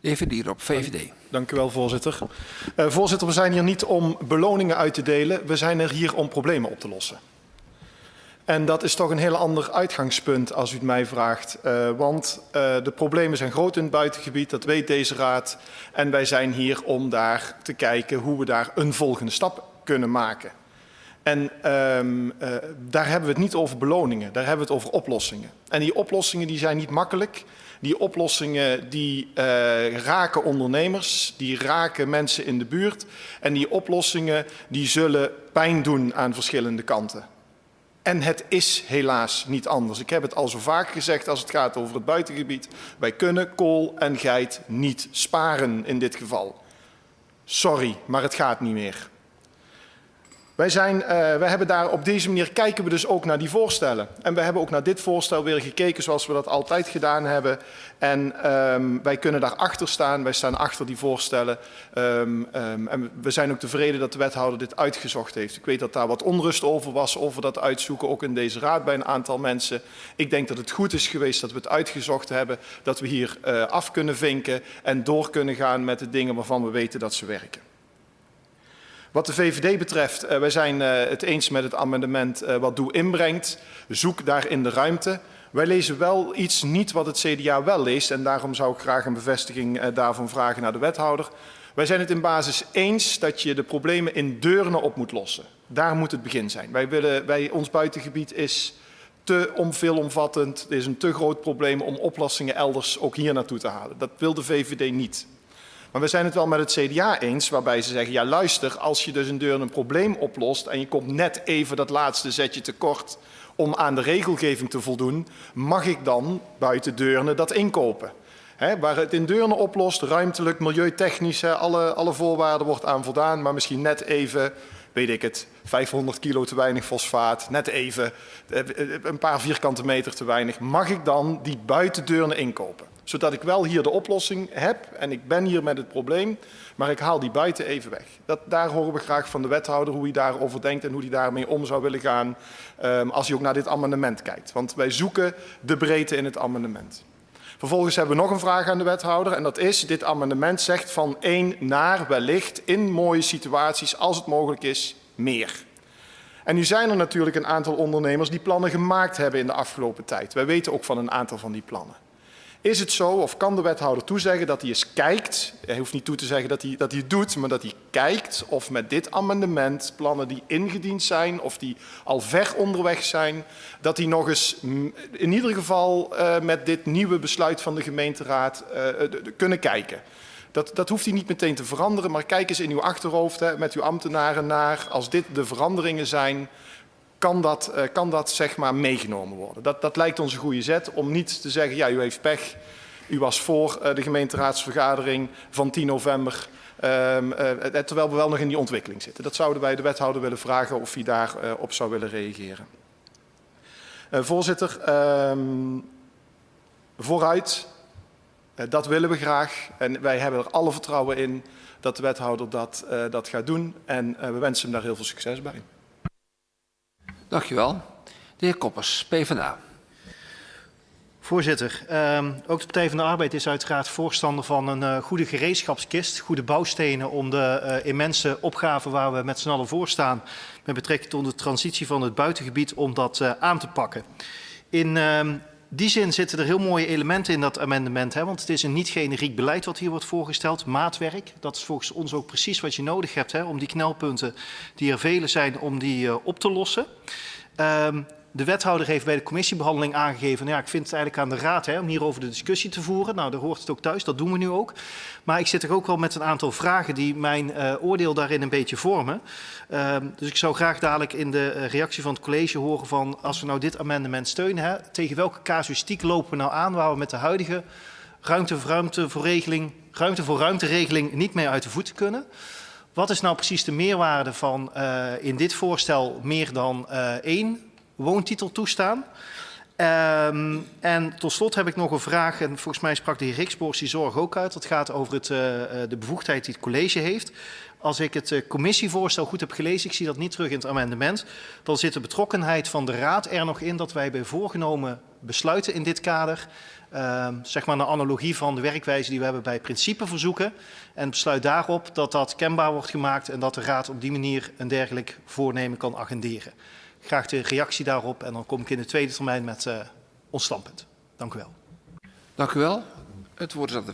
De heer Verdierop, VVD. Dank u wel, voorzitter. Voorzitter, we zijn hier niet om beloningen uit te delen. We zijn er hier om problemen op te lossen. En dat is toch een heel ander uitgangspunt als u het mij vraagt. Want de problemen zijn groot in het buitengebied, dat weet deze raad. En wij zijn hier om daar te kijken hoe we daar een volgende stap kunnen maken. En daar hebben we het niet over beloningen, daar hebben we het over oplossingen. En die oplossingen die zijn niet makkelijk. Die oplossingen die raken ondernemers, die raken mensen in de buurt. En die oplossingen die zullen pijn doen aan verschillende kanten. En het is helaas niet anders. Ik heb het al zo vaak gezegd als het gaat over het buitengebied. Wij kunnen kool en geit niet sparen in dit geval. Sorry, maar het gaat niet meer. Wij hebben daar op deze manier kijken we dus ook naar die voorstellen. En we hebben ook naar dit voorstel weer gekeken zoals we dat altijd gedaan hebben. En wij kunnen daarachter staan. Wij staan achter die voorstellen. En we zijn ook tevreden dat de wethouder dit uitgezocht heeft. Ik weet dat daar wat onrust over was, over dat uitzoeken, ook in deze raad bij een aantal mensen. Ik denk dat het goed is geweest dat we het uitgezocht hebben. Dat we hier af kunnen vinken en door kunnen gaan met de dingen waarvan we weten dat ze werken. Wat de VVD betreft, wij zijn het eens met het amendement wat Doe inbrengt. Zoek daarin de ruimte. Wij lezen wel iets niet wat het CDA wel leest en daarom zou ik graag een bevestiging daarvan vragen naar de wethouder. Wij zijn het in basis eens dat je de problemen in Deurne op moet lossen. Daar moet het begin zijn. Ons buitengebied is te veelomvattend. Het is een te groot probleem om oplossingen elders ook hier naartoe te halen. Dat wil de VVD niet. Maar we zijn het wel met het CDA eens, waarbij ze zeggen, ja luister, als je dus in Deurne een probleem oplost en je komt net even dat laatste zetje tekort om aan de regelgeving te voldoen, mag ik dan buiten Deurne dat inkopen? Waar het in Deurne oplost, ruimtelijk, milieutechnisch, alle voorwaarden wordt aan voldaan, maar misschien net even, weet ik het, 500 kilo te weinig fosfaat, net even een paar vierkante meter te weinig, mag ik dan die buiten Deurne inkopen? Zodat ik wel hier de oplossing heb en ik ben hier met het probleem, maar ik haal die buiten even weg. Daar horen we graag van de wethouder hoe hij daarover denkt en hoe hij daarmee om zou willen gaan als hij ook naar dit amendement kijkt. Want wij zoeken de breedte in het amendement. Vervolgens hebben we nog een vraag aan de wethouder en dat is, dit amendement zegt van 1 naar wellicht in mooie situaties, als het mogelijk is, meer. En nu zijn er natuurlijk een aantal ondernemers die plannen gemaakt hebben in de afgelopen tijd. Wij weten ook van een aantal van die plannen. Is het zo, of kan de wethouder toezeggen dat hij eens kijkt, hij hoeft niet toe te zeggen dat hij het doet, maar dat hij kijkt of met dit amendement plannen die ingediend zijn of die al ver onderweg zijn, dat die nog eens in ieder geval met dit nieuwe besluit van de gemeenteraad kunnen kijken. Dat hoeft hij niet meteen te veranderen, maar kijk eens in uw achterhoofd met uw ambtenaren naar, als dit de veranderingen zijn, kan dat zeg maar meegenomen worden. Dat lijkt ons een goede zet om niet te zeggen, ja u heeft pech, u was voor de gemeenteraadsvergadering van 10 november, terwijl we wel nog in die ontwikkeling zitten. Dat zouden wij de wethouder willen vragen of hij daarop zou willen reageren. Voorzitter, vooruit, dat willen we graag en wij hebben er alle vertrouwen in dat de wethouder dat gaat doen en we wensen hem daar heel veel succes bij. Dank u wel. De heer Koppers, PvdA. Voorzitter, ook de Partij van de Arbeid is uiteraard voorstander van een goede gereedschapskist, goede bouwstenen om de immense opgave waar we met z'n allen voor staan met betrekking tot de transitie van het buitengebied om dat aan te pakken. In die zin zitten er heel mooie elementen in dat amendement, want het is een niet generiek beleid wat hier wordt voorgesteld, maatwerk. Dat is volgens ons ook precies wat je nodig hebt om die knelpunten, die er vele zijn, om die op te lossen. De wethouder heeft bij de commissiebehandeling aangegeven, ja, ik vind het eigenlijk aan de raad om hierover de discussie te voeren. Nou, daar hoort het ook thuis, dat doen we nu ook. Maar ik zit er ook wel met een aantal vragen die mijn oordeel daarin een beetje vormen. Dus ik zou graag dadelijk in de reactie van het college horen van, als we nou dit amendement steunen, tegen welke casuïstiek lopen we nou aan waar we met de huidige ruimte voor ruimteregeling niet meer uit de voeten kunnen. Wat is nou precies de meerwaarde van in dit voorstel meer dan 1 woontitel toestaan? En tot slot heb ik nog een vraag, en volgens mij sprak de heer Riksboors die zorg ook uit. Dat gaat over de bevoegdheid die het college heeft. Als ik het commissievoorstel goed heb gelezen, ik zie dat niet terug in het amendement, dan zit de betrokkenheid van de Raad er nog in dat wij bij voorgenomen besluiten in dit kader, zeg maar een analogie van de werkwijze die we hebben bij principeverzoeken, en besluit daarop dat dat kenbaar wordt gemaakt en dat de Raad op die manier een dergelijk voornemen kan agenderen. Graag de reactie daarop en dan kom ik in de tweede termijn met ons standpunt. Dank u wel. Dank u wel. Het woord is aan de